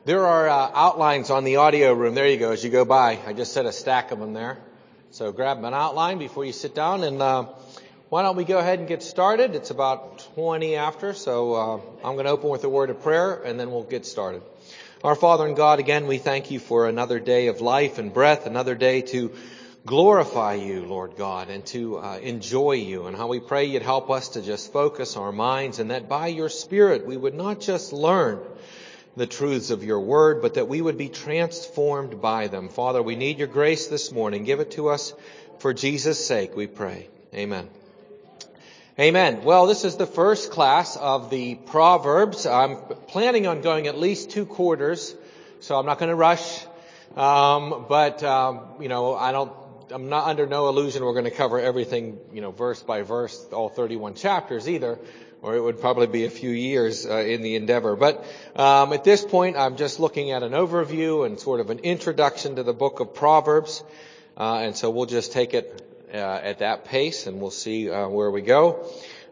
There are outlines on the audio room. There you go, as you go by. I just set a stack of them there. So grab an outline before you sit down, and why don't we go ahead and get started? It's about 20 after, so I'm going to open with a word of prayer, and then we'll get started. Our Father and God, again, we thank you for another day of life and breath, another day to glorify you, Lord God, and to enjoy you, and how we pray you'd help us to just focus our minds, and that by your Spirit we would not just learn the truths of your word, but that we would be transformed by them. Father, we need your grace this morning. Give it to us for Jesus' sake, we pray. Amen. Amen. Well, this is the first class of the Proverbs. I'm planning on going at least 2 quarters, so I'm not going to rush. I'm not under no illusion we're going to cover everything, verse by verse, all 31 chapters either, or it would probably be a few years in the endeavor. But at this point, I'm just looking at an overview and sort of an introduction to the book of Proverbs. And so we'll just take it at that pace, and we'll see where we go.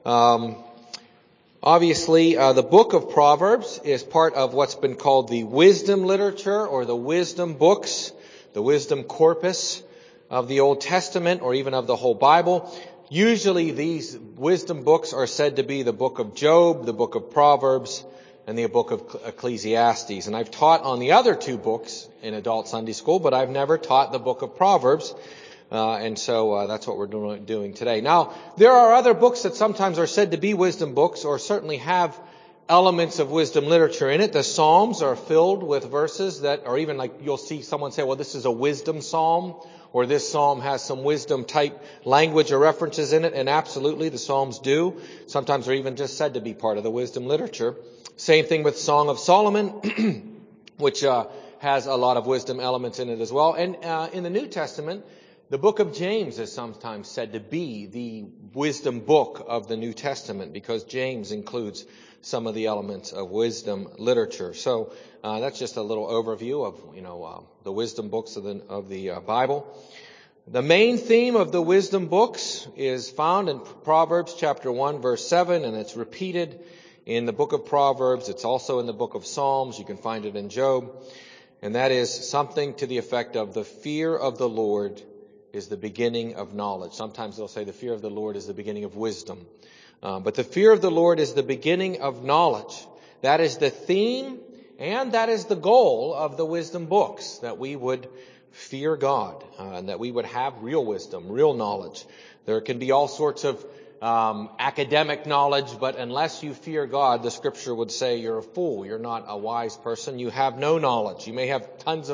Obviously, the book of Proverbs is part of what's been called the wisdom literature, or the wisdom books, the wisdom corpus of the Old Testament, or even of the whole Bible. Usually these wisdom books are said to be the book of Job, the book of Proverbs, and the book of Ecclesiastes. And I've taught on the other 2 books in adult Sunday school, but I've never taught the book of Proverbs. And so that's what we're doing today. Now, there are other books that sometimes are said to be wisdom books, or certainly have elements of wisdom literature in it. The Psalms are filled with verses that are even like, you'll see someone say, well, this is a wisdom psalm, or this psalm has some wisdom type language or references in it. And absolutely, the Psalms do. Sometimes they're even just said to be part of the wisdom literature. Same thing with Song of Solomon, which has a lot of wisdom elements in it as well. And in the New Testament, the book of James is sometimes said to be the wisdom book of the New Testament, because James includes some of the elements of wisdom literature. So that's just a little overview of the wisdom books of the Bible. The main theme of the wisdom books is found in Proverbs chapter 1 verse 7, and it's repeated in the book of Proverbs. It's also in the book of Psalms. You can find it in Job. And that is something to the effect of the fear of the Lord is the beginning of knowledge. Sometimes they'll say the fear of the Lord is the beginning of wisdom. But the fear of the Lord is the beginning of knowledge. That is the theme, and that is the goal of the wisdom books, that we would fear God, and that we would have real wisdom, real knowledge. There can be all sorts of academic knowledge, but unless you fear God, the scripture would say you're a fool. You're not a wise person. You have no knowledge. You may have tons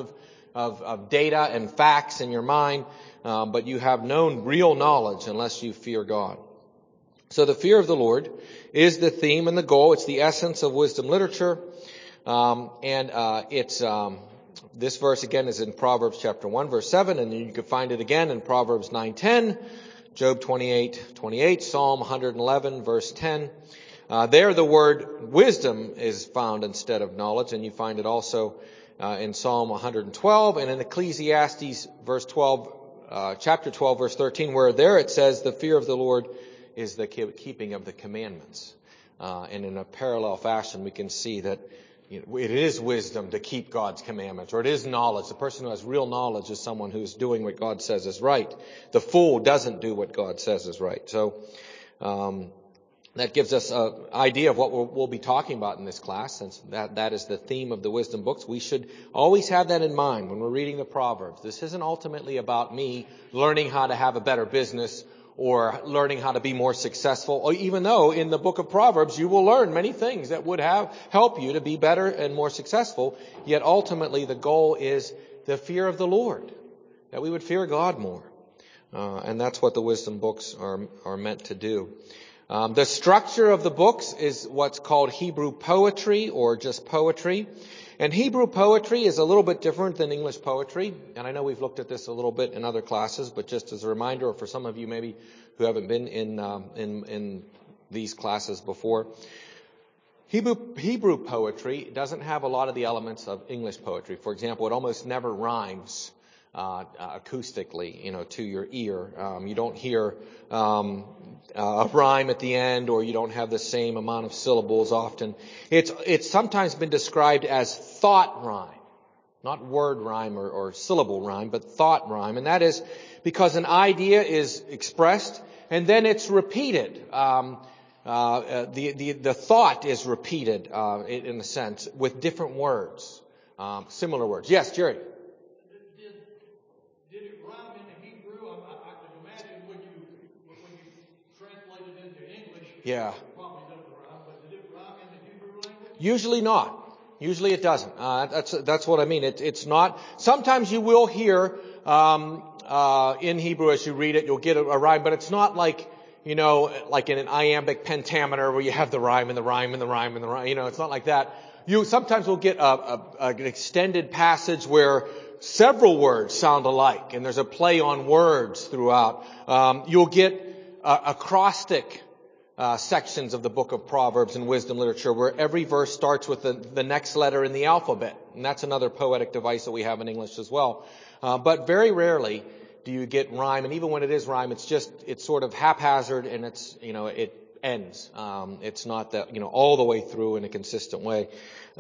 of data and facts in your mind, but you have no real knowledge unless you fear God. So the fear of the Lord is the theme and the goal. It's the essence of wisdom literature. This verse again is in Proverbs chapter 1 verse 7, and you can find it again in Proverbs 9:10, Job 28:28, Psalm 111 verse 10. There the word wisdom is found instead of knowledge, and you find it also in Psalm 112 and in Ecclesiastes chapter 12 verse 13, where there it says the fear of the Lord is the keeping of the commandments. And in a parallel fashion, we can see that it is wisdom to keep God's commandments, or it is knowledge. The person who has real knowledge is someone who's doing what God says is right. The fool doesn't do what God says is right. So that gives us an idea of what we'll be talking about in this class, since that is the theme of the wisdom books. We should always have that in mind when we're reading the Proverbs. This isn't ultimately about me learning how to have a better business or learning how to be more successful, even though in the book of Proverbs you will learn many things that would help you to be better and more successful. Yet ultimately the goal is the fear of the Lord, that we would fear God more. And that's what the wisdom books are meant to do. The structure of the books is what's called Hebrew poetry, or just poetry. And Hebrew poetry is a little bit different than English poetry. And I know we've looked at this a little bit in other classes, but just as a reminder, or for some of you maybe who haven't been in these classes before, Hebrew poetry doesn't have a lot of the elements of English poetry. For example, it almost never rhymes. acoustically, to your ear. You don't hear a rhyme at the end, or you don't have the same amount of syllables often. It's sometimes been described as thought rhyme. Not word rhyme or syllable rhyme, but thought rhyme. And that is because an idea is expressed and then it's repeated. The thought is repeated, in a sense, with different words, similar words. Yes, Jerry? Did it rhyme into Hebrew? I can imagine when you translate it into English, Yeah. it probably doesn't rhyme, but did it rhyme in the Hebrew language? Usually not. Usually it doesn't. That's what I mean. It's not. Sometimes you will hear in Hebrew as you read it, you'll get a rhyme, but it's not like like in an iambic pentameter where you have the rhyme and the rhyme and the rhyme and the rhyme. It's not like that. You sometimes will get an extended passage where several words sound alike, and there's a play on words throughout. You'll get acrostic sections of the book of Proverbs and wisdom literature where every verse starts with the next letter in the alphabet. And that's another poetic device that we have in English as well. But very rarely do you get rhyme. And even when it is rhyme, it's sort of haphazard, and it ends. It's not that, all the way through in a consistent way.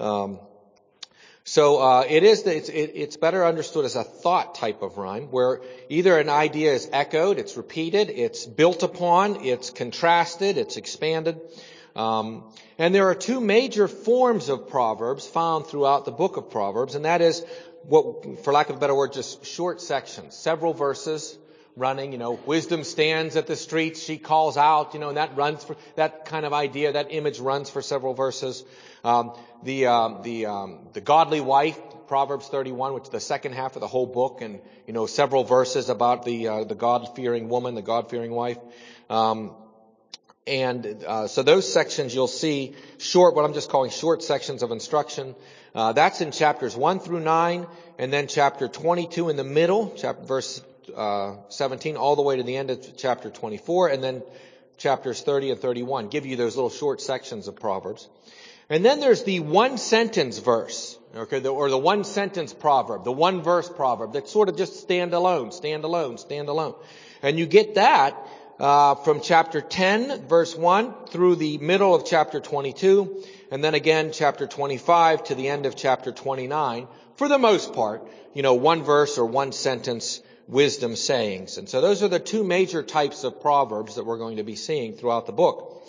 So it's better understood as a thought type of rhyme, where either an idea is echoed, it's repeated, it's built upon, it's contrasted, it's expanded. And there are two major forms of Proverbs found throughout the book of Proverbs, and that is what, for lack of a better word, just short sections, several verses running, wisdom stands at the streets, she calls out, and that runs for that kind of idea, that image runs for several verses. The godly wife, Proverbs 31, which is the second half of the whole book, and, several verses about the God-fearing woman, the God-fearing wife. So those sections you'll see what I'm just calling short sections of instruction. That's in chapters 1 through 9, and then chapter 22 in the middle, verse 17, all the way to the end of chapter 24, and then chapters 30 and 31 give you those little short sections of Proverbs. And then there's the one-sentence verse, or the one-sentence proverb, the one-verse proverb that sort of just stand alone. And you get that from chapter 10, verse 1, through the middle of chapter 22, and then again chapter 25 to the end of chapter 29, for the most part, one verse or one sentence wisdom sayings. And so those are the two major types of proverbs that we're going to be seeing throughout the book.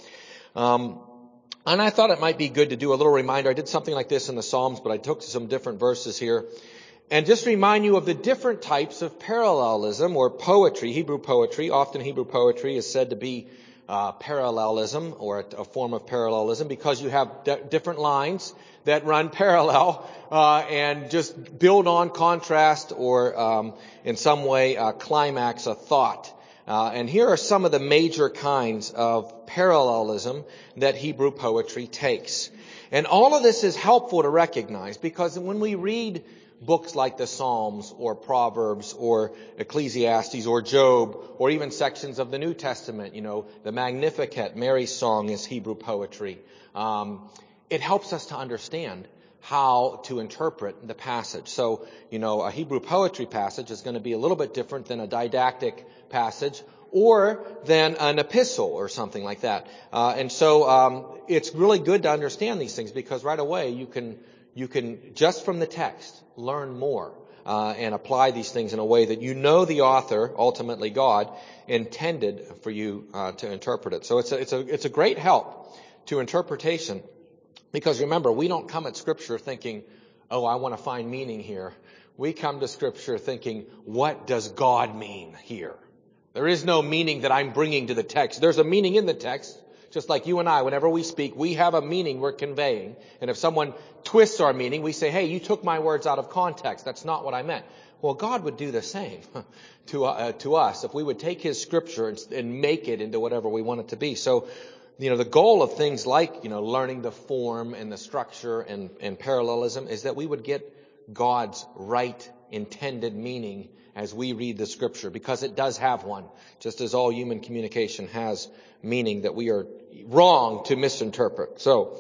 And I thought it might be good to do a little reminder. I did something like this in the Psalms, but I took some different verses here. And just remind you of the different types of parallelism or poetry, Hebrew poetry. Often Hebrew poetry is said to be parallelism or a form of parallelism because you have different lines that run parallel and just build on contrast or in some way climax a thought. And here are some of the major kinds of parallelism that Hebrew poetry takes. And all of this is helpful to recognize because when we read books like the Psalms or Proverbs or Ecclesiastes or Job or even sections of the New Testament, the Magnificat, Mary's song is Hebrew poetry. It helps us to understand how to interpret the passage. So, a Hebrew poetry passage is going to be a little bit different than a didactic passage or than an epistle or something like that. And so it's really good to understand these things because right away you can just from the text learn more and apply these things in a way that the author, ultimately God, intended for you to interpret it. So it's a great help to interpretation. Because remember, we don't come at Scripture thinking, I want to find meaning here. We come to Scripture thinking, what does God mean here? There is no meaning that I'm bringing to the text. There's a meaning in the text, just like you and I, whenever we speak, we have a meaning we're conveying. And if someone twists our meaning, we say, hey, you took my words out of context. That's not what I meant. Well, God would do the same to us if we would take His Scripture and make it into whatever we want it to be. So, the goal of things like, learning the form and the structure and parallelism is that we would get God's right intended meaning as we read the Scripture, because it does have one, just as all human communication has meaning that we are wrong to misinterpret. So,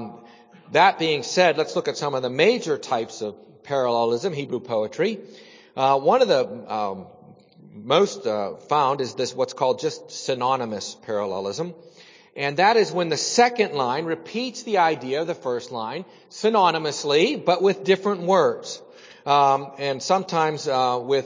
that being said, let's look at some of the major types of parallelism, Hebrew poetry. One of the most found is this what's called just synonymous parallelism. And that is when the second line repeats the idea of the first line synonymously, but with different words. And sometimes with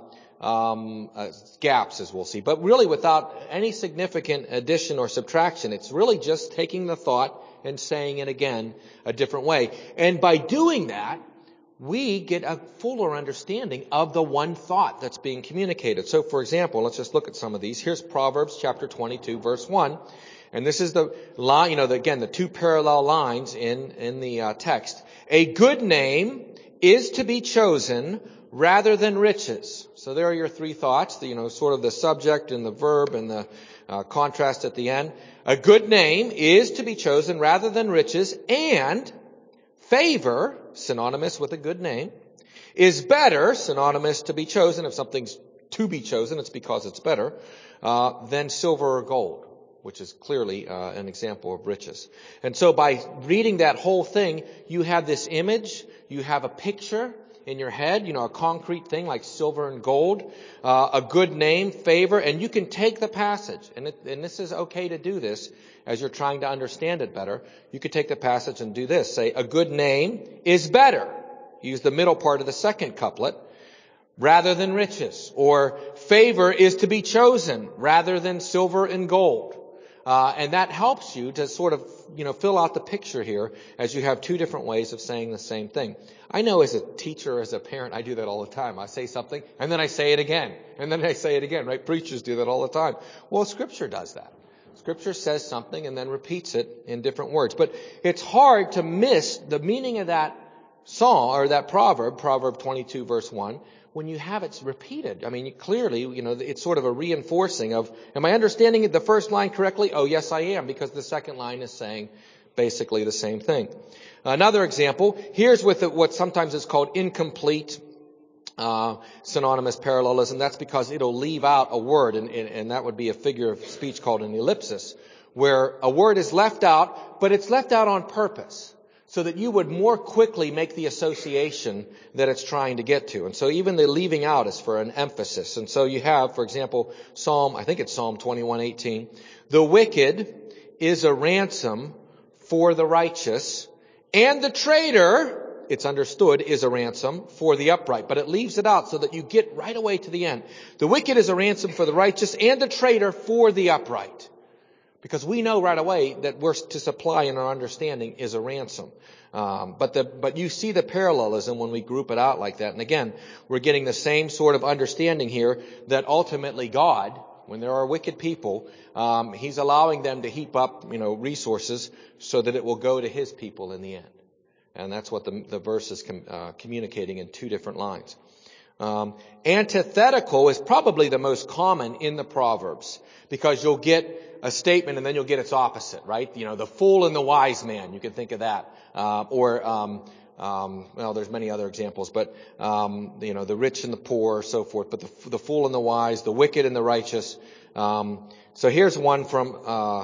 gaps, as we'll see. But really without any significant addition or subtraction. It's really just taking the thought and saying it again a different way. And by doing that, we get a fuller understanding of the one thought that's being communicated. So, for example, let's just look at some of these. Here's Proverbs chapter 22, verse 1. And this is the line, the two parallel lines in the text. A good name is to be chosen rather than riches. So there are your three thoughts, sort of the subject and the verb and the contrast at the end. A good name is to be chosen rather than riches, and favor, synonymous with a good name, is better, synonymous to be chosen. If something's to be chosen, it's because it's better, than silver or gold, which is clearly an example of riches. And so by reading that whole thing, you have this image, you have a picture in your head, a concrete thing like silver and gold, a good name, favor, and you can take the passage, and this is okay to do this as you're trying to understand it better. You could take the passage and do this. Say, a good name is better. Use the middle part of the second couplet, rather than riches. Or favor is to be chosen rather than silver and gold. And that helps you to sort of, fill out the picture here as you have two different ways of saying the same thing. I know as a teacher, as a parent, I do that all the time. I say something and then I say it again. And then I say it again, right? Preachers do that all the time. Well, Scripture does that. Scripture says something and then repeats it in different words. But it's hard to miss the meaning of that song or that proverb, Proverb 22 verse 1, when you have it repeated. I mean, clearly, it's sort of a reinforcing of, am I understanding the first line correctly? Oh, yes, I am, because the second line is saying basically the same thing. Another example, here's with what sometimes is called incomplete synonymous parallelism. That's because it'll leave out a word, and that would be a figure of speech called an ellipsis, where a word is left out, but it's left out on purpose, so that you would more quickly make the association that it's trying to get to. And so even the leaving out is for an emphasis. And so you have, for example, Psalm 21:18. The wicked is a ransom for the righteous, and the traitor, it's understood, is a ransom for the upright. But it leaves it out so that you get right away to the end. The wicked is a ransom for the righteous, and the traitor for the upright. Because we know right away that we're to supply in our understanding is a ransom. But you see the parallelism when we group it out like that. And again, we're getting the same sort of understanding here that ultimately God, when there are wicked people, He's allowing them to heap up, resources so that it will go to His people in the end. And that's what the verse is communicating in two different lines. Antithetical is probably the most common in the Proverbs, because you'll get a statement and then you'll get its opposite, right? The fool and the wise man, you can think of that. There's many other examples, but, the rich and the poor, so forth, but the fool and the wise, the wicked and the righteous. So here's one from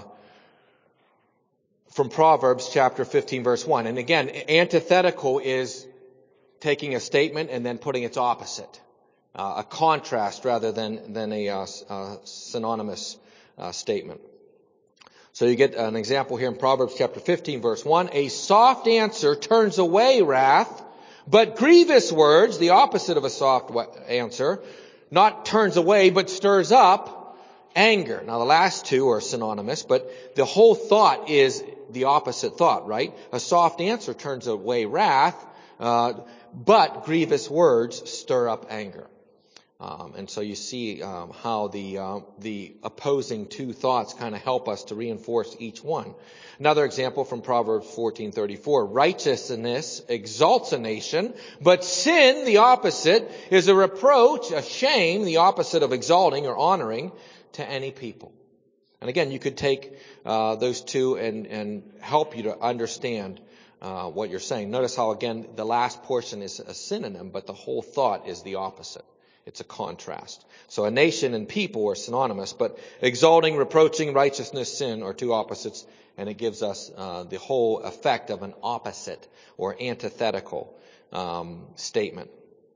Proverbs chapter 15 verse 1. And again, antithetical is taking a statement and then putting its opposite, a contrast rather than a synonymous statement. So you get an example here in Proverbs chapter 15 verse 1. A soft answer turns away wrath, but grievous words, the opposite of a soft answer, not turns away but stirs up anger. Now the last two are synonymous, but the whole thought is the opposite thought, right? A soft answer turns away wrath, but grievous words stir up anger. And so you see how the opposing two thoughts kind of help us to reinforce each one. Another example from Proverbs 14:34. Righteousness exalts a nation, but sin, the opposite, is a reproach, a shame, the opposite of exalting or honoring, to any people. And again, you could take those two and help you to understand what you're saying. Notice how, again, the last portion is a synonym, but the whole thought is the opposite. It's a contrast. So a nation and people are synonymous, but exalting, reproaching, righteousness, sin are two opposites, and it gives us the whole effect of an opposite or antithetical statement.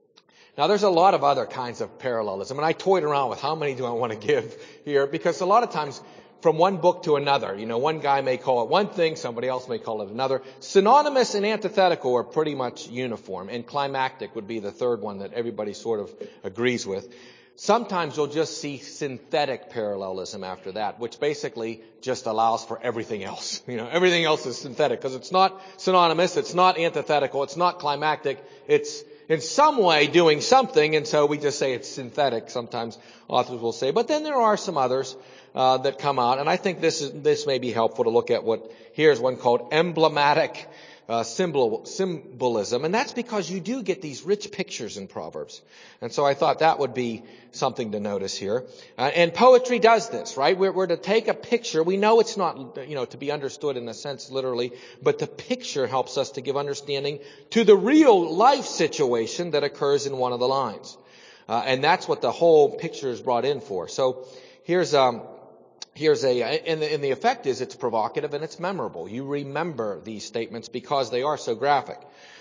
Now, there's a lot of other kinds of parallelism, and I toyed around with how many do I want to give here, because a lot of times from one book to another, one guy may call it one thing, somebody else may call it another. Synonymous and antithetical are pretty much uniform, and climactic would be the third one that everybody sort of agrees with. Sometimes you'll just see synthetic parallelism after that, which basically just allows for everything else. Everything else is synthetic because it's not synonymous, it's not antithetical, it's not climactic, it's in some way doing something, and so we just say it's synthetic, sometimes authors will say. But then there are some others that come out, and I think this may be helpful to look at here's one called emblematic symbolism, and that's because you do get these rich pictures in Proverbs. And so I thought that would be something to notice here. And poetry does this, right? We're to take a picture. We know it's not, to be understood in a sense literally, but the picture helps us to give understanding to the real life situation that occurs in one of the lines. And that's what the whole picture is brought in for. So here's and the effect is it's provocative and it's memorable. You remember these statements because they are so graphic.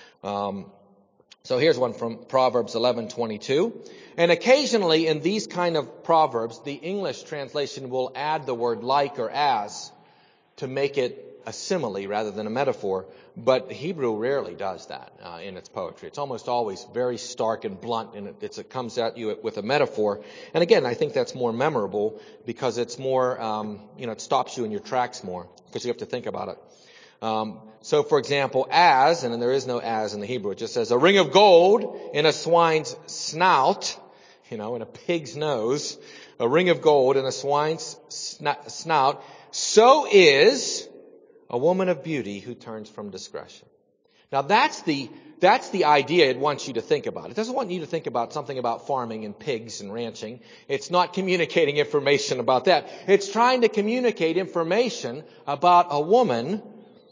So here's one from Proverbs 11:22. And occasionally in these kind of proverbs, the English translation will add the word like or as to make it a simile rather than a metaphor. But Hebrew rarely does that in its poetry. It's almost always very stark and blunt, and it comes at you with a metaphor. And again, I think that's more memorable because it's more, it stops you in your tracks more because you have to think about it. So, for example, as, and there is no as in the Hebrew, it just says a ring of gold in a swine's snout, in a pig's nose, a ring of gold in a swine's snout, so is a woman of beauty who turns from discretion. Now that's the idea it wants you to think about. It doesn't want you to think about something about farming and pigs and ranching. It's not communicating information about that. It's trying to communicate information about a woman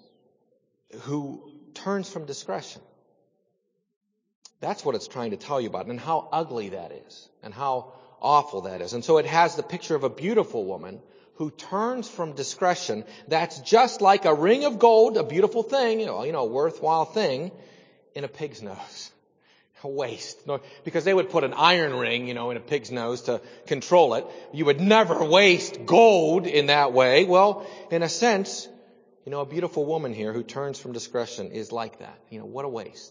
who turns from discretion. That's what it's trying to tell you about, and how ugly that is, and how awful that is. And so it has the picture of a beautiful woman who turns from discretion. That's just like a ring of gold, a beautiful thing, a worthwhile thing, in a pig's nose. A waste. No, because they would put an iron ring, in a pig's nose to control it. You would never waste gold in that way. Well, in a sense, a beautiful woman here who turns from discretion is like that. What a waste.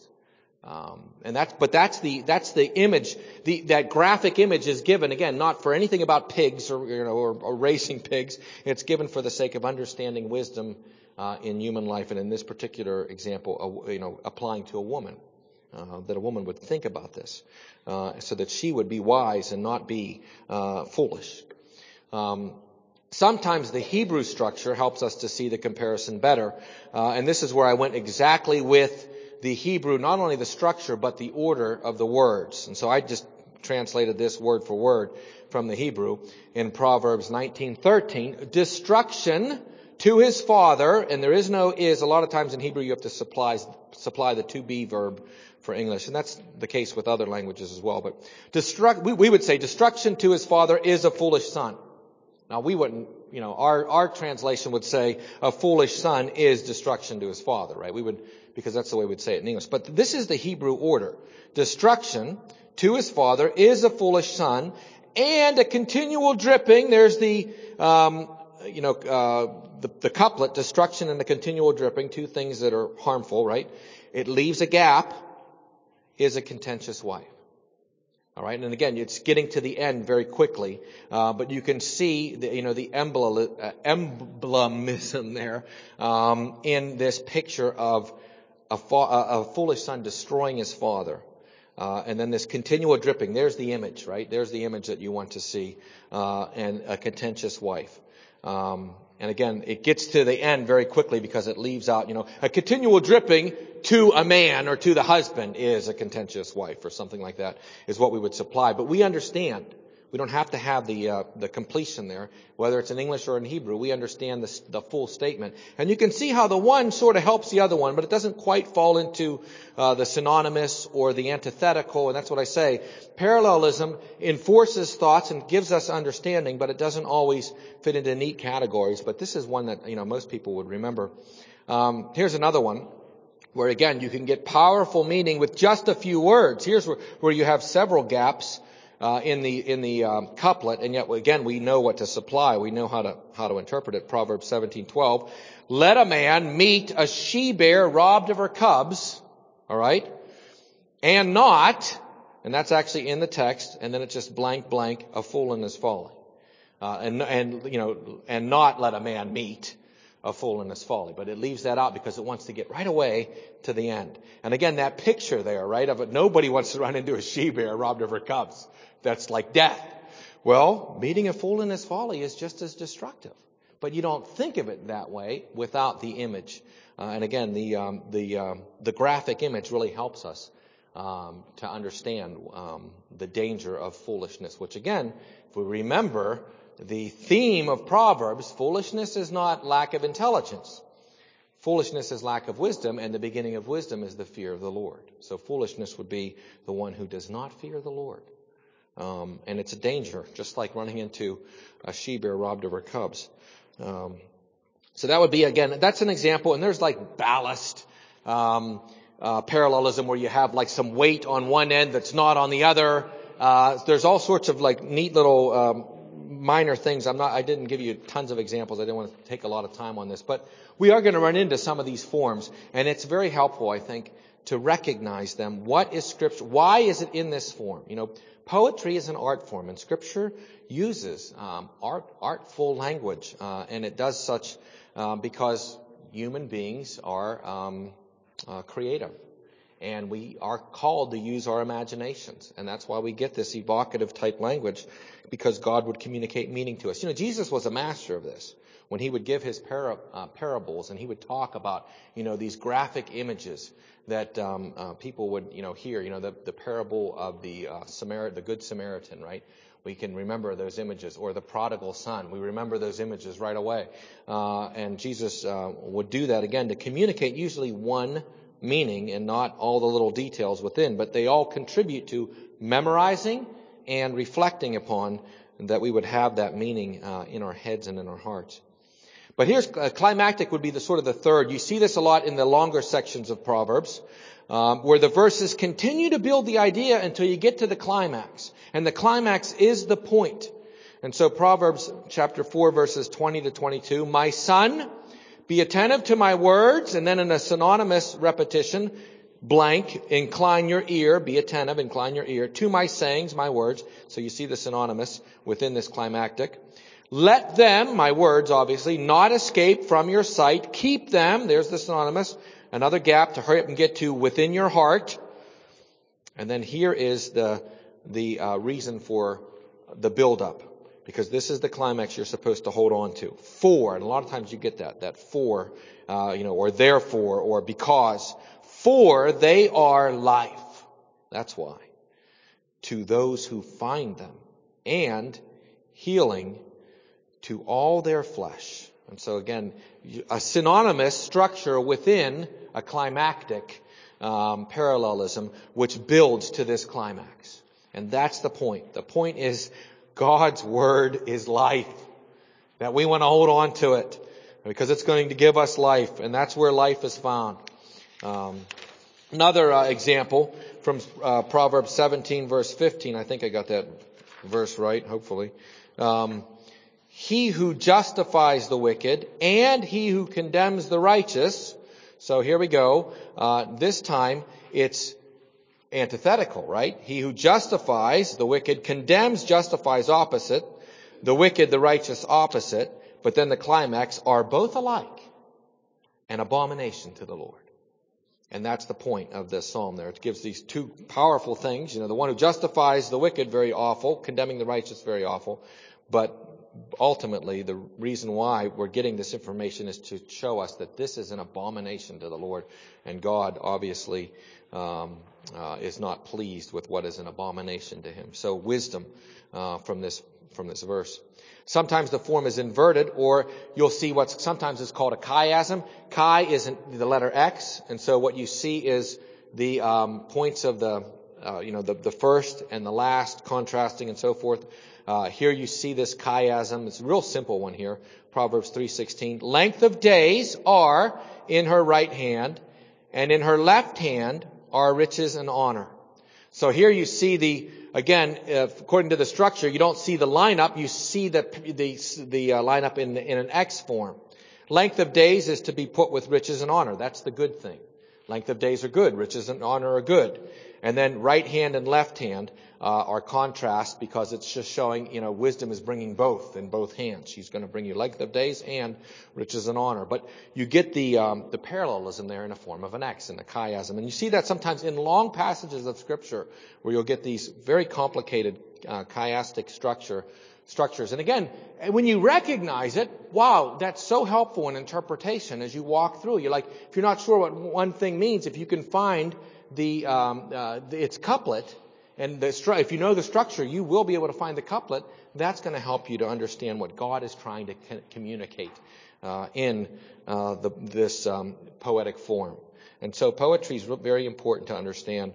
That's the image, that graphic image is given, again, not for anything about pigs or racing pigs. It's given for the sake of understanding wisdom, in human life. And in this particular example, applying to a woman, that a woman would think about this, so that she would be wise and not be, foolish. Sometimes the Hebrew structure helps us to see the comparison better. And this is where I went exactly with the Hebrew, not only the structure, but the order of the words. And so I just translated this word for word from the Hebrew in Proverbs 19:13. Destruction to his father, and there is no is. A lot of times in Hebrew you have to supply the to be verb for English, and that's the case with other languages as well. But we would say destruction to his father is a foolish son. Now we wouldn't, our translation would say a foolish son is destruction to his father, right? Because that's the way we'd say it in English. But this is the Hebrew order. Destruction to his father is a foolish son, and a continual dripping. There's the couplet, destruction and a continual dripping, two things that are harmful, right? It leaves a gap, is a contentious wife. All right, and again, it's getting to the end very quickly, but you can see the emblemism there in this picture of a foolish son destroying his father, and then this continual dripping. There's the image, right? There's the image that you want to see, and a contentious wife. And again, it gets to the end very quickly because it leaves out, a continual dripping to a man or to the husband is a contentious wife or something like that is what we would supply. But we understand. We don't have to have the completion there, whether it's in English or in Hebrew. We understand the full statement. And you can see how the one sort of helps the other one, but it doesn't quite fall into the synonymous or the antithetical. And that's what I say. Parallelism enforces thoughts and gives us understanding, but it doesn't always fit into neat categories. But this is one that, most people would remember. Here's another one. where again you can get powerful meaning with just a few words. Here's where you have several gaps in the couplet, and yet again we know what to supply. We know how to interpret it. Proverbs 17:12. Let a man meet a she-bear robbed of her cubs, all right, and not, and that's actually in the text, and then it's just blank blank, a fool in his folly, and not let a man meet a fool in his folly. But it leaves that out because it wants to get right away to the end. And again, that picture there, right, of it, nobody wants to run into a she-bear robbed of her cubs. That's like death. Well, meeting a fool in his folly is just as destructive. But you don't think of it that way without the image. And again, the graphic image really helps us to understand the danger of foolishness, which again, if we remember the theme of Proverbs, foolishness is not lack of intelligence. Foolishness is lack of wisdom, and the beginning of wisdom is the fear of the Lord. So foolishness would be the one who does not fear the Lord. And it's a danger, just like running into a she-bear robbed of her cubs. So that would be, again, that's an example. And there's like ballast parallelism where you have like some weight on one end that's not on the other. There's all sorts of like neat little minor things. I didn't give you tons of examples. I didn't want to take a lot of time on this. But we are going to run into some of these forms. And it's very helpful, I think, to recognize them. What is Scripture? Why is it in this form? Poetry is an art form, and Scripture uses artful language, and it does such because human beings are creative, and we are called to use our imaginations, and that's why we get this evocative type language, because God would communicate meaning to us. Jesus was a master of this. When he would give his parables, and he would talk about these graphic images that people would hear. The parable of the Good Samaritan, right? We can remember those images, or the prodigal son. We remember those images right away. And Jesus would do that again to communicate usually one meaning and not all the little details within, but they all contribute to memorizing and reflecting upon that we would have that meaning in our heads and in our hearts. But here's climactic would be the sort of the third. You see this a lot in the longer sections of Proverbs, where the verses continue to build the idea until you get to the climax. And the climax is the point. And so Proverbs chapter 4, verses 20 to 22, my son, be attentive to my words. And then in a synonymous repetition, blank, incline your ear, be attentive, incline your ear to my sayings, my words. So you see the synonymous within this climactic. Let them, my words obviously, not escape from your sight. Keep them, there's the synonymous, another gap to hurry up and get to within your heart. And then here is the reason for the build-up, because this is the climax you're supposed to hold on to. For, and a lot of times you get that for, or therefore, or because. For they are life. That's why. To those who find them, and healing to all their flesh. And so again, a synonymous structure within a climactic parallelism which builds to this climax. And that's the point. The point is God's word is life. That we want to hold on to it because it's going to give us life, and that's where life is found. Another example from Proverbs 17 verse 15. I think I got that verse right, hopefully. He who justifies the wicked and he who condemns the righteous. So here we go. This time it's antithetical, right? He who justifies the wicked, condemns, justifies opposite. The wicked, the righteous opposite. But then the climax are both alike, an abomination to the Lord. And that's the point of this psalm there. It gives these two powerful things. The one who justifies the wicked, very awful. Condemning the righteous, very awful. But ultimately, the reason why we're getting this information is to show us that this is an abomination to the Lord. And God, obviously, is not pleased with what is an abomination to him. So wisdom from this verse. Sometimes the form is inverted, or you'll see what sometimes is called a chiasm. Chi is the letter X, and so what you see is the points of the first and the last contrasting and so forth. Here you see this chiasm. It's a real simple one here. Proverbs 3:16. Length of days are in her right hand, and in her left hand are riches and honor. So here you see again, according to the structure, you don't see the lineup, you see the lineup in an X form. Length of days is to be put with riches and honor. That's the good thing. Length of days are good. Riches and honor are good. And then right hand and left hand are contrast because it's just showing, wisdom is bringing both in both hands. She's going to bring you length of days and riches and honor. But you get the parallelism there in a form of an X and a chiasm. And you see that sometimes in long passages of Scripture where you'll get these very complicated chiastic structures. And again, when you recognize it, wow, that's so helpful in interpretation as you walk through. You're like, if you're not sure what one thing means, if you can find its couplet, and if you know the structure, you will be able to find the couplet. That's going to help you to understand what God is trying to communicate in this poetic form. And so poetry is very important to understand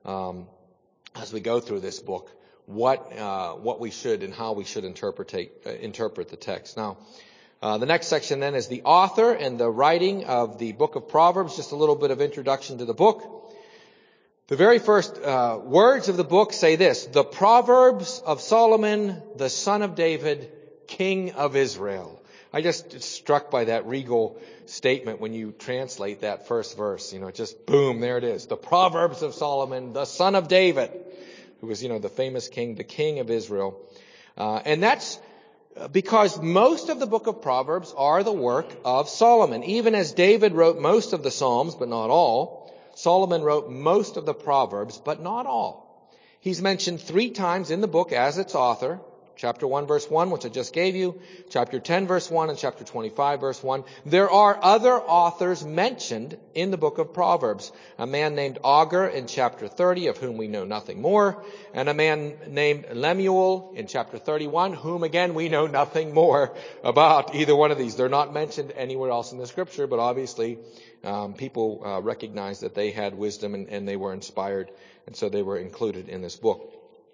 as we go through this book. What we should and how we should interpret the text. Now, the next section then is the author and the writing of the book of Proverbs. Just a little bit of introduction to the book. The very first words of the book say this: the Proverbs of Solomon, the son of David, king of Israel. I just struck by that regal statement when you translate that first verse. Just boom, there it is. The Proverbs of Solomon, the son of David, who was, the famous king, the king of Israel. And that's because most of the book of Proverbs are the work of Solomon. Even as David wrote most of the Psalms, but not all, Solomon wrote most of the Proverbs, but not all. He's mentioned 3 times in the book as its author. Chapter 1, verse 1, which I just gave you. Chapter 10, verse 1, and chapter 25, verse 1. There are other authors mentioned in the book of Proverbs. A man named Agur in chapter 30, of whom we know nothing more. And a man named Lemuel in chapter 31, whom again we know nothing more about either one of these. They're not mentioned anywhere else in the scripture, but obviously people recognized that they had wisdom and they were inspired, and so they were included in this book.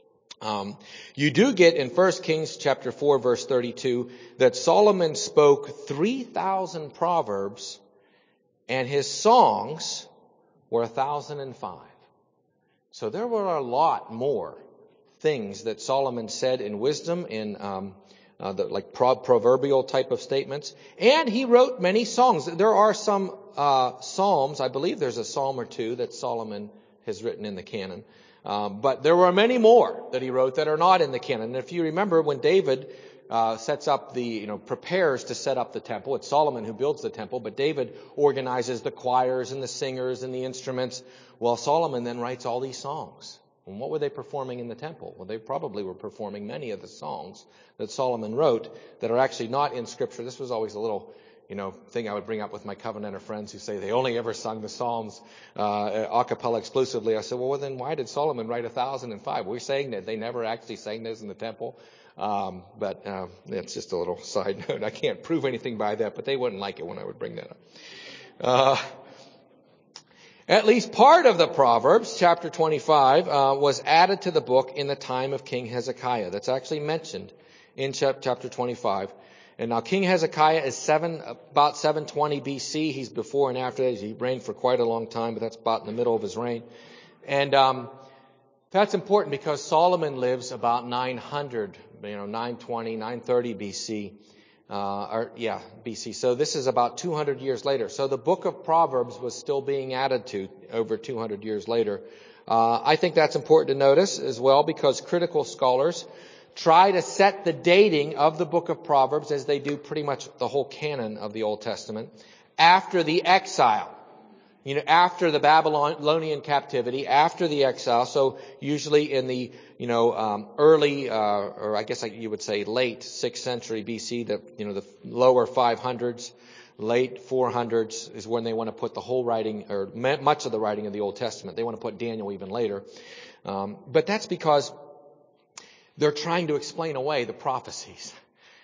You do get in 1 Kings chapter 4 verse 32 that Solomon spoke 3,000 proverbs and his songs were 1,005. So there were a lot more things that Solomon said in wisdom, in proverbial type of statements. And he wrote many songs. There are some psalms. I believe there's a psalm or two that Solomon has written in the canon. But there were many more that he wrote that are not in the canon. And if you remember, when David sets up prepares to set up the temple, it's Solomon who builds the temple, but David organizes the choirs and the singers and the instruments. Well, Solomon then writes all these songs. And what were they performing in the temple? Well, they probably were performing many of the songs that Solomon wrote that are actually not in Scripture. This was always a little thing I would bring up with my Covenanter friends who say they only ever sung the Psalms a cappella exclusively. I said, well, then why did Solomon write 1,005? We're saying that they never actually sang this in the temple. But it's just a little side note. I can't prove anything by that, but they wouldn't like it when I would bring that up. At least part of the Proverbs, chapter 25, was added to the book in the time of King Hezekiah. That's actually mentioned in chapter 25. And now King Hezekiah is about 720 BC. He's before and after that. He reigned for quite a long time, but that's about in the middle of his reign. And that's important because Solomon lives about 900, 920, 930 BC. BC. So this is about 200 years later. So the book of Proverbs was still being added to over 200 years later. I think that's important to notice as well because critical scholars try to set the dating of the book of Proverbs, as they do pretty much the whole canon of the Old Testament, after the exile. After the Babylonian captivity, after the exile. So usually in the, early, or I guess you would say late 6th century BC, the lower 500s, late 400s is when they want to put the whole writing, or much of the writing of the Old Testament. They want to put Daniel even later. But that's because they're trying to explain away the prophecies.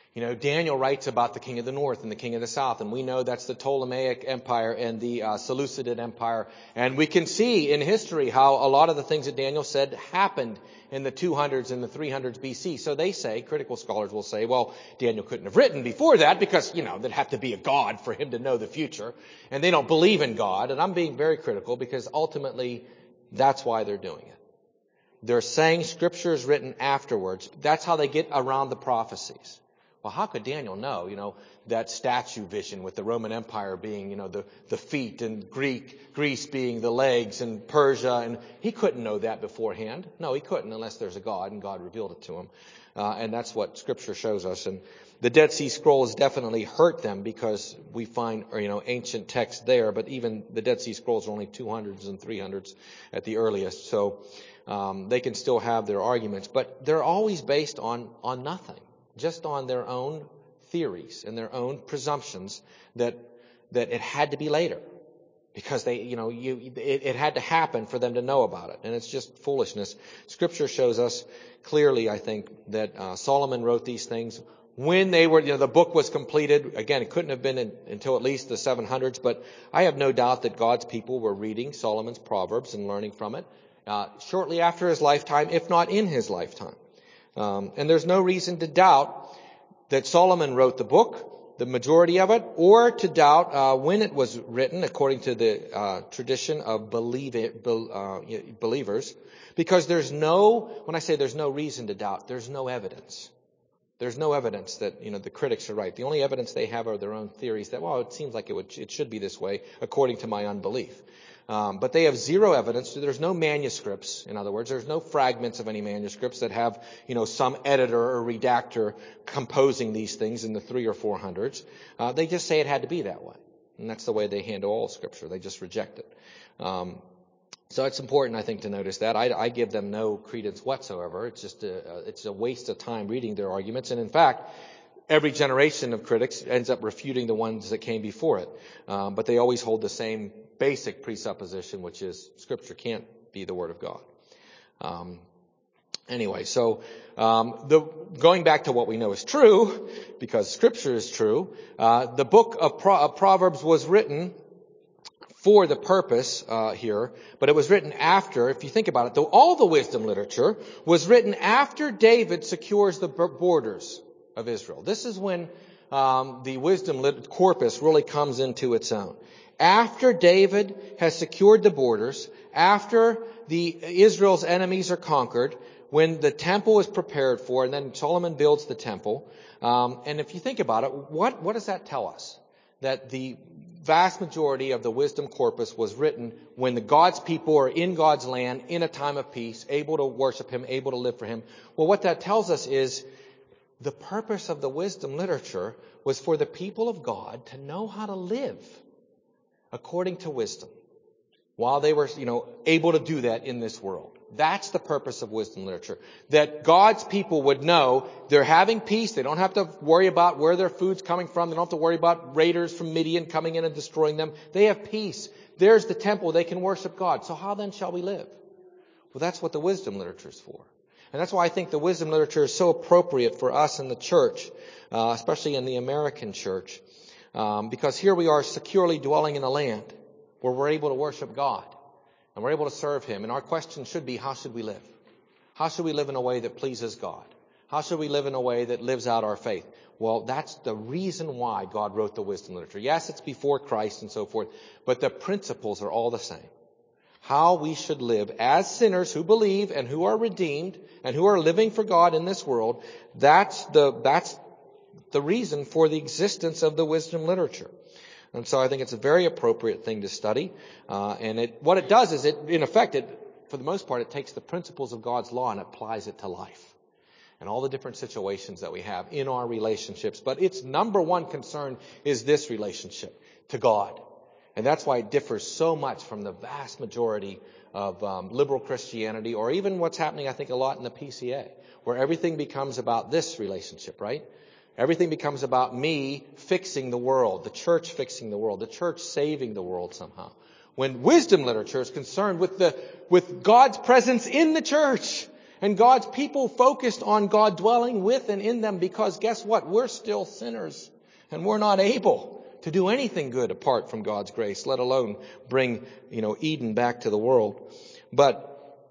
You know, Daniel writes about the king of the north and the king of the south, and we know that's the Ptolemaic Empire and the Seleucid Empire. And we can see in history how a lot of the things that Daniel said happened in the 200s and the 300s BC. So they say, critical scholars will say, well, Daniel couldn't have written before that because, you know, there'd have to be a God for him to know the future. And they don't believe in God. And I'm being very critical because ultimately that's why they're doing it. They're saying Scripture is written afterwards. That's how they get around the prophecies. Well, how could Daniel know, you know, that statue vision with the Roman Empire being, you know, the feet and Greece being the legs and Persia, and he couldn't know that beforehand. No, he couldn't unless there's a God and God revealed it to him. And that's what Scripture shows us. And the Dead Sea Scrolls definitely hurt them because we find, you know, ancient texts there, but even the Dead Sea Scrolls are only 200s and 300s at the earliest. So they can still have their arguments, but they're always based on nothing. Just on their own theories and their own presumptions that it had to be later because they, you know, it had to happen for them to know about it. And it's just foolishness. Scripture shows us clearly, I think, that Solomon wrote these things when they were, you know, the book was completed. Again, it couldn't have been until at least the 700s, but I have no doubt that God's people were reading Solomon's Proverbs and learning from it shortly after his lifetime, if not in his lifetime. And there's no reason to doubt that Solomon wrote the book, the majority of it, or to doubt when it was written, according to the tradition of believers, because when I say there's no reason to doubt, there's no evidence. There's no evidence that, you know, the critics are right. The only evidence they have are their own theories that, well, it seems like it should be this way, according to my unbelief. But they have zero evidence. There's no manuscripts. In other words, there's no fragments of any manuscripts that have, you know, some editor or redactor composing these things in the 300s or 400s. They just say it had to be that way. And that's the way they handle all Scripture. They just reject it. So it's important, I think, to notice that. I give them no credence whatsoever. It's just it's a waste of time reading their arguments. And in fact, every generation of critics ends up refuting the ones that came before it. But they always hold the same basic presupposition, which is Scripture can't be the Word of God. Anyway, so going back to what we know is true, because Scripture is true, the book of Proverbs was written for the purpose here, but it was written after, if you think about it, though all the wisdom literature was written after David secures the borders of Israel. This is when the wisdom corpus really comes into its own. After David has secured the borders, after Israel's enemies are conquered, when the temple is prepared for, and then Solomon builds the temple. And if you think about it, what does that tell us? That the vast majority of the wisdom corpus was written when God's people are in God's land, in a time of peace, able to worship Him, able to live for Him. Well, what that tells us is the purpose of the wisdom literature was for the people of God to know how to live according to wisdom while they were, you know, able to do that in this world. That's the purpose of wisdom literature. That God's people would know they're having peace. They don't have to worry about where their food's coming from. They don't have to worry about raiders from Midian coming in and destroying them. They have peace. There's the temple. They can worship God. So how then shall we live? Well, that's what the wisdom literature is for. And that's why I think the wisdom literature is so appropriate for us in the church, especially in the American church, because here we are securely dwelling in a land where we're able to worship God and we're able to serve Him. And our question should be, how should we live? How should we live in a way that pleases God? How should we live in a way that lives out our faith? Well, that's the reason why God wrote the wisdom literature. Yes, it's before Christ and so forth, but the principles are all the same. How we should live as sinners who believe and who are redeemed and who are living for God in this world, that's the reason for the existence of the wisdom literature. And so I think it's a very appropriate thing to study. And what it does is for the most part, it takes the principles of God's law and applies it to life and all the different situations that we have in our relationships. But its number one concern is this relationship to God. And that's why it differs so much from the vast majority of liberal Christianity, or even what's happening, I think, a lot in the PCA, where everything becomes about this relationship, right? Everything becomes about me fixing the world, the church fixing the world, the church saving the world somehow. When wisdom literature is concerned with God's presence in the church And God's people focused on God dwelling with and in them because guess what? We're still sinners and we're not able to do anything good apart from God's grace, let alone bring, Eden back to the world. But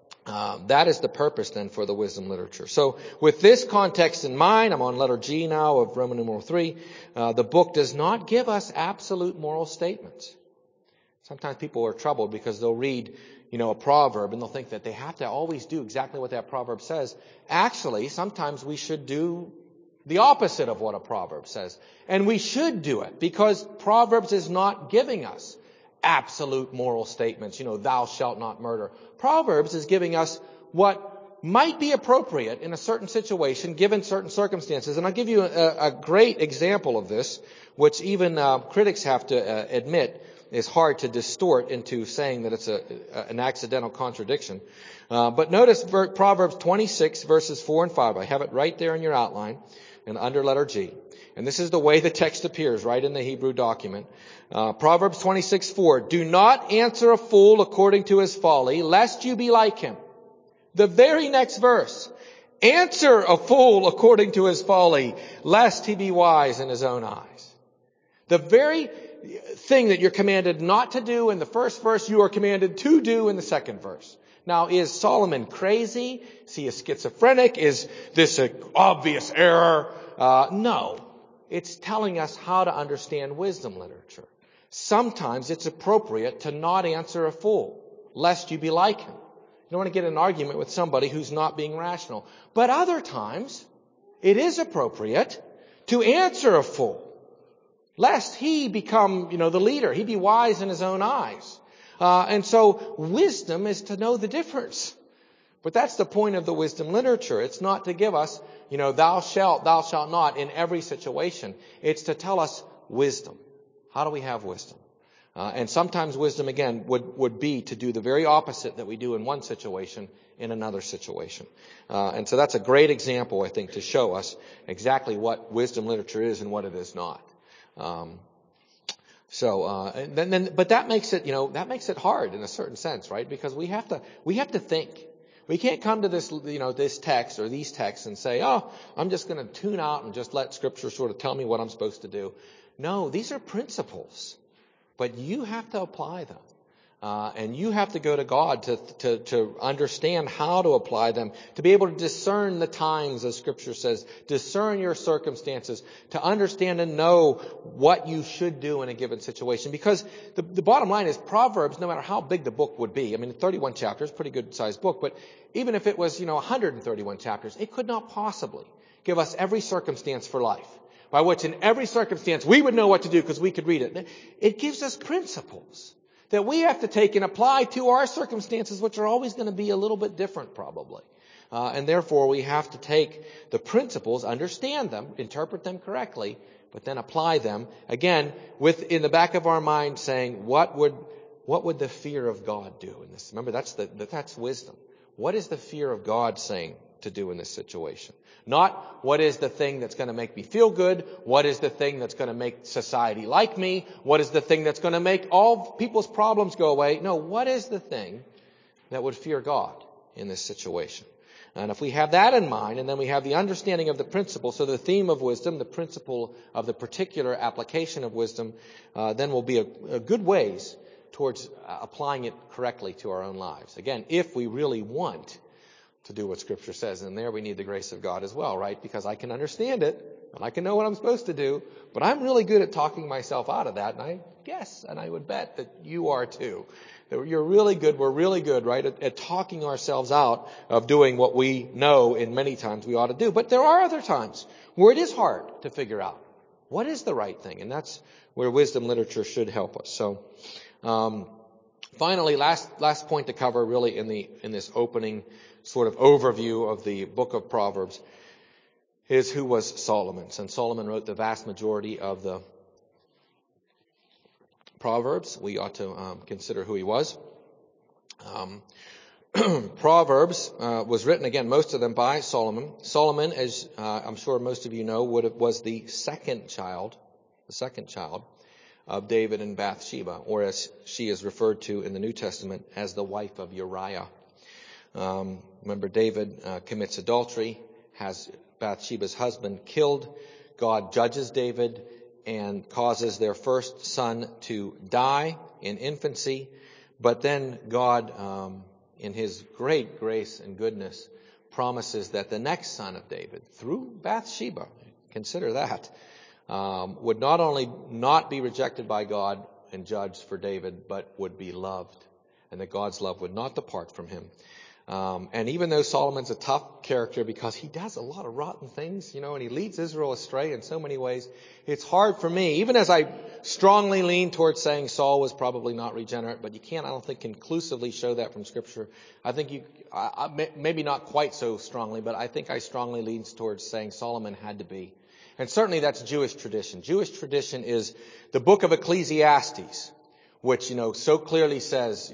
that is the purpose then for the wisdom literature. So with this context in mind, I'm on letter G now of Roman numeral 3. The book does not give us absolute moral statements. Sometimes people are troubled because they'll read, a proverb and they'll think that they have to always do exactly what that proverb says. Actually, sometimes we should do the opposite of what a proverb says. And we should do it because Proverbs is not giving us absolute moral statements, thou shalt not murder. Proverbs is giving us what might be appropriate in a certain situation given certain circumstances. And I'll give you a great example of this, which even critics have to admit is hard to distort into saying that it's an accidental contradiction. But notice Proverbs 26 verses 4 and 5. I have it right there in your outline and under letter G. And this is the way the text appears right in the Hebrew document. Proverbs 26:4. Do not answer a fool according to his folly, lest you be like him. The very next verse. Answer a fool according to his folly, lest he be wise in his own eyes. The very thing that you're commanded not to do in the first verse, you are commanded to do in the second verse. Now, is Solomon crazy? Is he a schizophrenic? Is this an obvious error? No. It's telling us how to understand wisdom literature. Sometimes it's appropriate to not answer a fool, lest you be like him. You don't want to get in an argument with somebody who's not being rational. But other times, it is appropriate to answer a fool, lest he become, the leader. He be wise in his own eyes. And so wisdom is to know the difference. But that's the point of the wisdom literature. It's not to give us, thou shalt not in every situation. It's to tell us wisdom. How do we have wisdom? And sometimes wisdom, again, would be to do the very opposite that we do in one situation in another situation. And so that's a great example, I think, to show us exactly what wisdom literature is and what it is not. But that makes it hard in a certain sense, right? Because we have to think. We can't come to this, this text or these texts and say, I'm just going to tune out and just let Scripture sort of tell me what I'm supposed to do. No, these are principles, but you have to apply them. And you have to go to God to understand how to apply them, to be able to discern the times, as Scripture says, discern your circumstances, to understand and know what you should do in a given situation. Because the bottom line is Proverbs, no matter how big the book would be, 31 chapters, pretty good sized book, but even if it was, 131 chapters, it could not possibly give us every circumstance for life, by which in every circumstance we would know what to do because we could read it. It gives us principles that we have to take and apply to our circumstances, which are always going to be a little bit different probably. And therefore we have to take the principles, understand them, interpret them correctly, but then apply them, again, in the back of our mind saying, what would the fear of God do in this? Remember, that's wisdom. What is the fear of God saying to do in this situation? Not what is the thing that's going to make me feel good? What is the thing that's going to make society like me? What is the thing that's going to make all people's problems go away? No, what is the thing that would fear God in this situation? And if we have that in mind, and then we have the understanding of the principle, so the theme of wisdom, the principle of the particular application of wisdom, then will be a good ways towards applying it correctly to our own lives. Again, if we really want to do what Scripture says. And there we need the grace of God as well, right? Because I can understand it, and I can know what I'm supposed to do, but I'm really good at talking myself out of that, and I guess, and I would bet that you are too. That we're really good, right, at talking ourselves out of doing what we know in many times we ought to do. But there are other times where it is hard to figure out what is the right thing, and that's where wisdom literature should help us. So, finally, last point to cover really in this opening sort of overview of the book of Proverbs is who was Solomon. And Solomon wrote the vast majority of the Proverbs. We ought to consider who he was. Proverbs was written, again, most of them by Solomon. Solomon, as I'm sure most of you know, was the second child of David and Bathsheba, or as she is referred to in the New Testament as the wife of Uriah. Remember, David commits adultery, has Bathsheba's husband killed. God judges David and causes their first son to die in infancy. But then God, in his great grace and goodness, promises that the next son of David, through Bathsheba, consider that, would not only not be rejected by God and judged for David, but would be loved, and that God's love would not depart from him. And even though Solomon's a tough character because he does a lot of rotten things, and he leads Israel astray in so many ways, it's hard for me, even as I strongly lean towards saying Saul was probably not regenerate, but you can't, I don't think, conclusively show that from Scripture. I think maybe not quite so strongly, but I think I strongly lean towards saying Solomon had to be. And certainly that's Jewish tradition. Jewish tradition is the book of Ecclesiastes, which, so clearly says,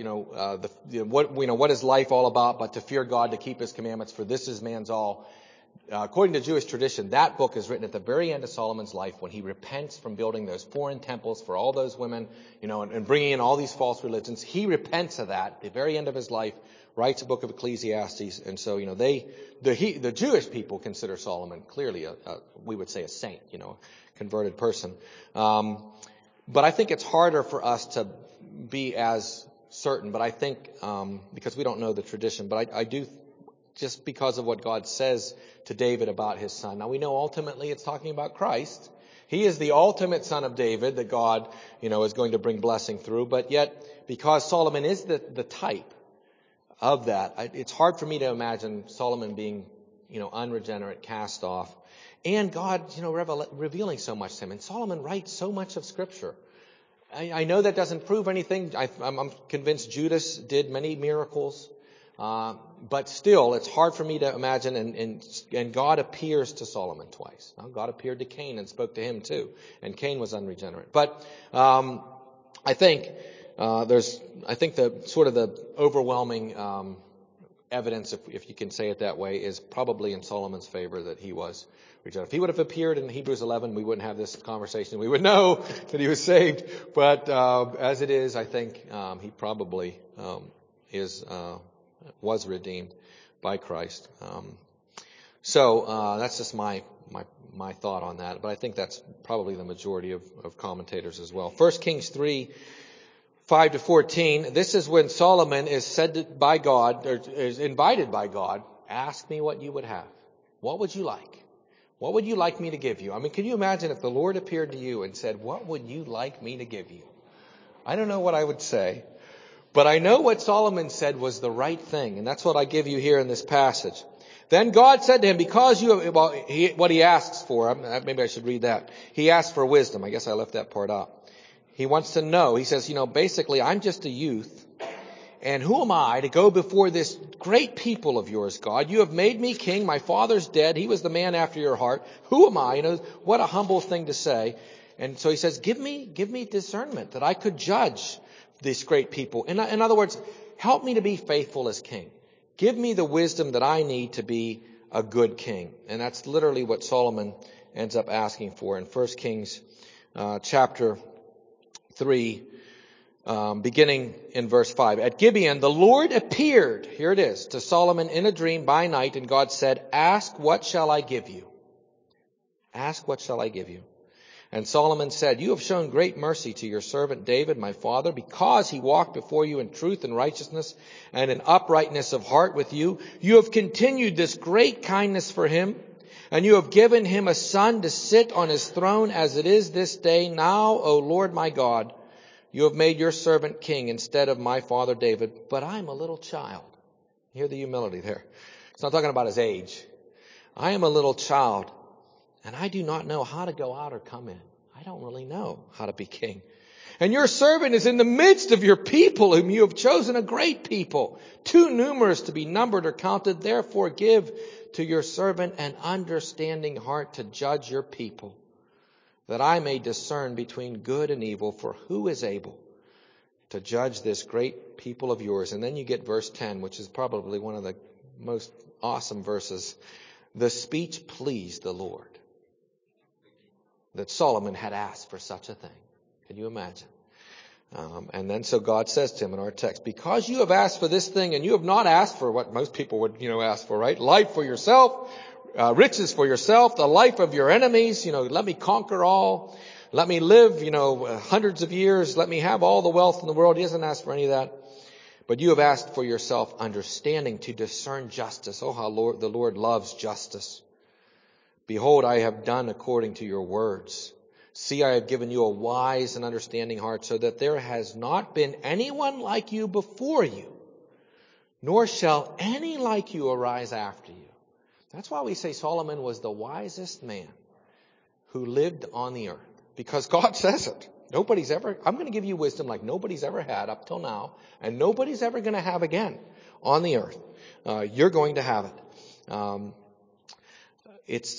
what is life all about but to fear God, to keep his commandments, for this is man's all. According to Jewish tradition, that book is written at the very end of Solomon's life when he repents from building those foreign temples for all those women, and bringing in all these false religions. He repents of that at the very end of his life, writes a book of Ecclesiastes. And so, the Jewish people consider Solomon clearly we would say a saint, a converted person. But I think it's harder for us to be as certain. But I think, because we don't know the tradition, but I do, just because of what God says to David about his son. Now we know ultimately it's talking about Christ. He is the ultimate son of David that God, is going to bring blessing through. But yet, because Solomon is the type of that, it's hard for me to imagine Solomon being, unregenerate, cast off. And God, revealing so much to him. And Solomon writes so much of Scripture. I know that doesn't prove anything. I'm convinced Judas did many miracles. But still, it's hard for me to imagine. And God appears to Solomon twice. Now, God appeared to Cain and spoke to him too. And Cain was unregenerate. But I think the overwhelming evidence, if you can say it that way, is probably in Solomon's favor that he was regenerate. If he would have appeared in Hebrews 11, we wouldn't have this conversation. We would know that he was saved. But as it is, I think he probably was redeemed by Christ. So that's just my thought on that. But I think that's probably the majority of commentators as well. 1 Kings 3. 5-14, this is when Solomon is said by God, or is invited by God, ask me what you would have. What would you like? What would you like me to give you? I mean, can you imagine if the Lord appeared to you and said, what would you like me to give you? I don't know what I would say, but I know what Solomon said was the right thing, and that's what I give you here in this passage. Then God said to him, because what he asks for, maybe I should read that. He asked for wisdom. I guess I left that part out. He wants to know. He says, basically, I'm just a youth. And who am I to go before this great people of yours, God? You have made me king. My father's dead. He was the man after your heart. Who am I? What a humble thing to say. And so he says, give me discernment that I could judge this great people. In other words, help me to be faithful as king. Give me the wisdom that I need to be a good king. And that's literally what Solomon ends up asking for in 1 Kings chapter 3, beginning in verse 5. At Gibeon, the Lord appeared, here it is, to Solomon in a dream by night, and God said, ask, what shall I give you? Ask, what shall I give you? And Solomon said, you have shown great mercy to your servant David, my father, because he walked before you in truth and righteousness and in uprightness of heart with you. You have continued this great kindness for him, and you have given him a son to sit on his throne as it is this day. Now, O Lord my God, you have made your servant king instead of my father David, but I'm a little child. Hear the humility there. It's not talking about his age. I am a little child, and I do not know how to go out or come in. I don't really know how to be king. And your servant is in the midst of your people, whom you have chosen a great people, too numerous to be numbered or counted. Therefore give to your servant an understanding heart to judge your people, that I may discern between good and evil, for who is able to judge this great people of yours? And then you get verse 10, which is probably one of the most awesome verses. The speech pleased the Lord, that Solomon had asked for such a thing. Can you imagine? And then so God says to him in our text, because you have asked for this thing and you have not asked for what most people would, ask for, right? Life for yourself, riches for yourself, the life of your enemies, let me conquer all. Let me live, hundreds of years. Let me have all the wealth in the world. He doesn't ask for any of that. But you have asked for yourself understanding to discern justice. Oh, how the Lord loves justice. Behold, I have done according to your words. See, I have given you a wise and understanding heart, so that there has not been anyone like you before you, nor shall any like you arise after you. That's why we say Solomon was the wisest man who lived on the earth. Because God says it. I'm going to give you wisdom like nobody's ever had up till now, and nobody's ever going to have again on the earth. You're going to have it. It's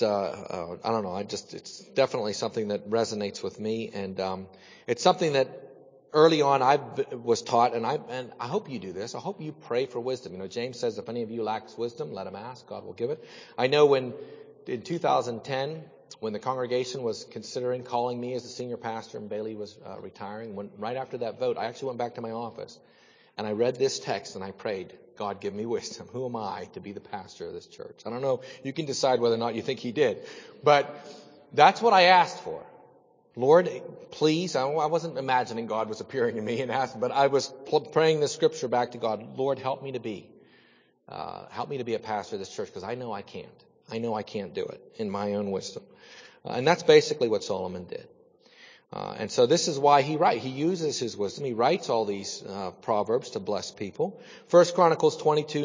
definitely something that resonates with me, and it's something that early on I was taught, and I hope you do this. I hope you pray for wisdom. James says, if any of you lacks wisdom, let him ask. God will give it. I know in 2010, when the congregation was considering calling me as the senior pastor and Bailey was retiring, right after that vote, I actually went back to my office and I read this text and I prayed, God, give me wisdom. Who am I to be the pastor of this church? I don't know. You can decide whether or not you think he did. But that's what I asked for. Lord, please. I wasn't imagining God was appearing to me and asking, but I was praying the scripture back to God. Lord, help me to be a pastor of this church, because I know I can't. I know I can't do it in my own wisdom. And that's basically what Solomon did. And so this is why he uses his wisdom. He writes all these proverbs to bless people. 1 Chronicles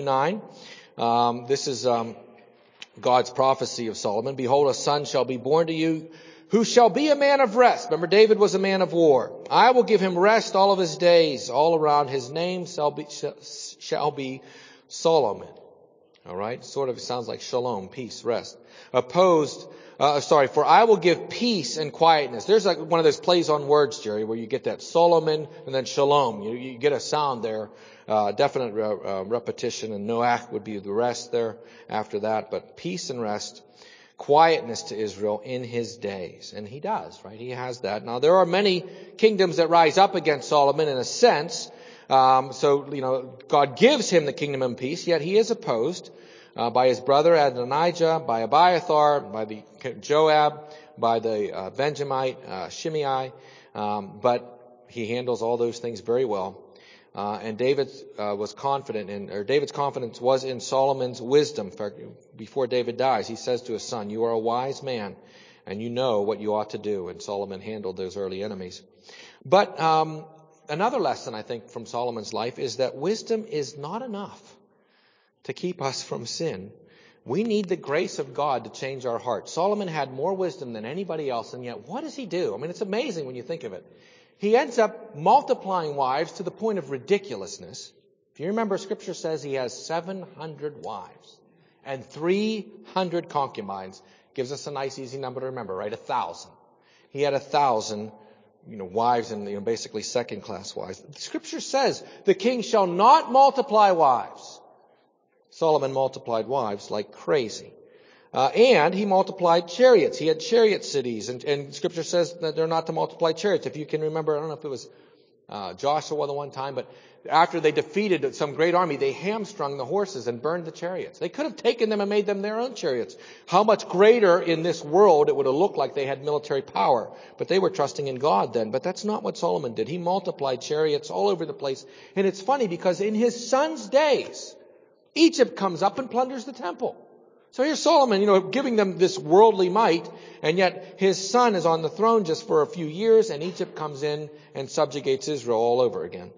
22:9. This is God's prophecy of Solomon. Behold, a son shall be born to you, who shall be a man of rest. Remember, David was a man of war. I will give him rest all of his days. All around his name shall be Solomon. All right? Sort of sounds like shalom, peace, rest. For I will give peace and quietness. There's like one of those plays on words, Jerry, where you get that Solomon and then shalom. You get a sound there, definite repetition, and Noach would be the rest there after that. But peace and rest, quietness to Israel in his days. And he does, right? He has that. Now, there are many kingdoms that rise up against Solomon in a sense. God gives him the kingdom and peace, yet he is opposed by his brother Adonijah, by Abiathar, by the Joab, by the Benjamite Shimei. But he handles all those things very well. And David's confidence was in Solomon's wisdom. In fact, before David dies, he says to his son, "You are a wise man, and you know what you ought to do." And Solomon handled those early enemies. But another lesson, I think, from Solomon's life is that wisdom is not enough to keep us from sin. We need the grace of God to change our hearts. Solomon had more wisdom than anybody else, and yet what does he do? I mean, it's amazing when you think of it. He ends up multiplying wives to the point of ridiculousness. If you remember, Scripture says he has 700 wives and 300 concubines. Gives us a nice, easy number to remember, right? 1,000. He had 1,000 wives and basically second-class wives. The Scripture says the king shall not multiply wives. Solomon multiplied wives like crazy. And he multiplied chariots. He had chariot cities. And Scripture says that they're not to multiply chariots. If you can remember, I don't know if it was Joshua the one time, but after they defeated some great army, they hamstrung the horses and burned the chariots. They could have taken them and made them their own chariots. How much greater in this world it would have looked like they had military power. But they were trusting in God then. But that's not what Solomon did. He multiplied chariots all over the place. And it's funny because in his son's days, Egypt comes up and plunders the temple. So here's Solomon, giving them this worldly might, and yet his son is on the throne just for a few years, and Egypt comes in and subjugates Israel all over again.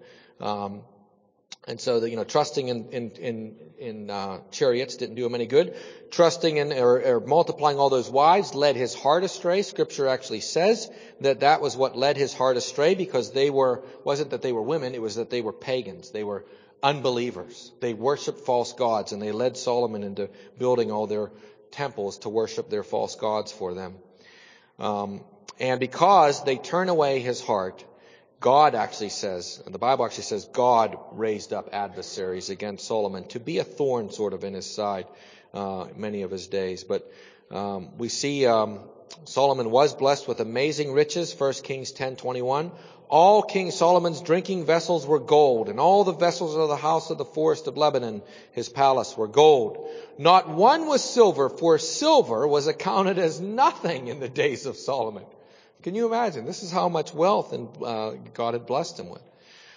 And so, trusting in chariots didn't do him any good. Trusting in or multiplying all those wives led his heart astray. Scripture actually says that was what led his heart astray, because wasn't that they were women, it was that they were pagans. They were unbelievers. They worshiped false gods, and they led Solomon into building all their temples to worship their false gods for them. And because they turn away his heart, God actually says, the Bible actually says, God raised up adversaries against Solomon to be a thorn sort of in his side many of his days. But we see Solomon was blessed with amazing riches, 1 Kings 10:21. All King Solomon's drinking vessels were gold, and all the vessels of the house of the forest of Lebanon, his palace, were gold. Not one was silver, for silver was accounted as nothing in the days of Solomon. Can you imagine? This is how much wealth God had blessed him with.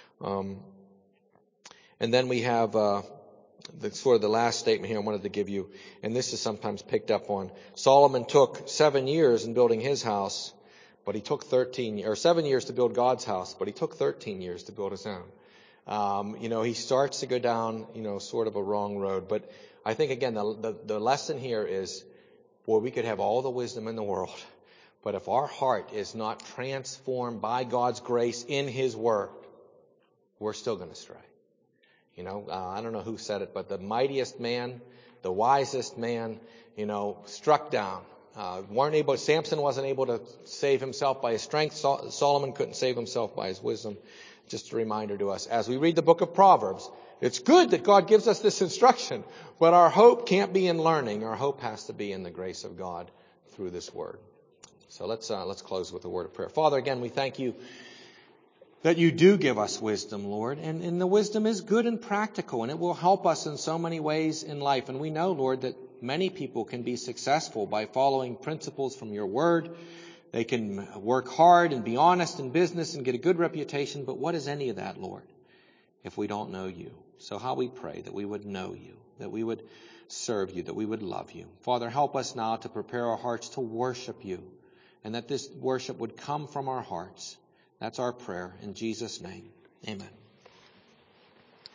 And then we have the last statement here I wanted to give you, and this is sometimes picked up on. Solomon took 7 years in building his house, but he took 7 years to build God's house, but he took 13 years to build his own. He starts to go down, sort of a wrong road. But I think, again, the lesson here is, boy, we could have all the wisdom in the world, but if our heart is not transformed by God's grace in His Word, we're still going to stray. I don't know who said it, but the mightiest man, the wisest man, struck down. Samson wasn't able to save himself by his strength. Solomon couldn't save himself by his wisdom. Just a reminder to us as we read the book of Proverbs. It's good that God gives us this instruction, but our hope can't be in learning. Our hope has to be in the grace of God through this word. So let's close with a word of prayer. Father, again, we thank you that you do give us wisdom, Lord, and the wisdom is good and practical, and it will help us in so many ways in life. And we know, Lord, that many people can be successful by following principles from your word. They can work hard and be honest in business and get a good reputation, but what is any of that, Lord, if we don't know you? So how we pray that we would know you, that we would serve you, that we would love you. Father, help us now to prepare our hearts to worship you, and that this worship would come from our hearts. That's our prayer in Jesus' name. Amen.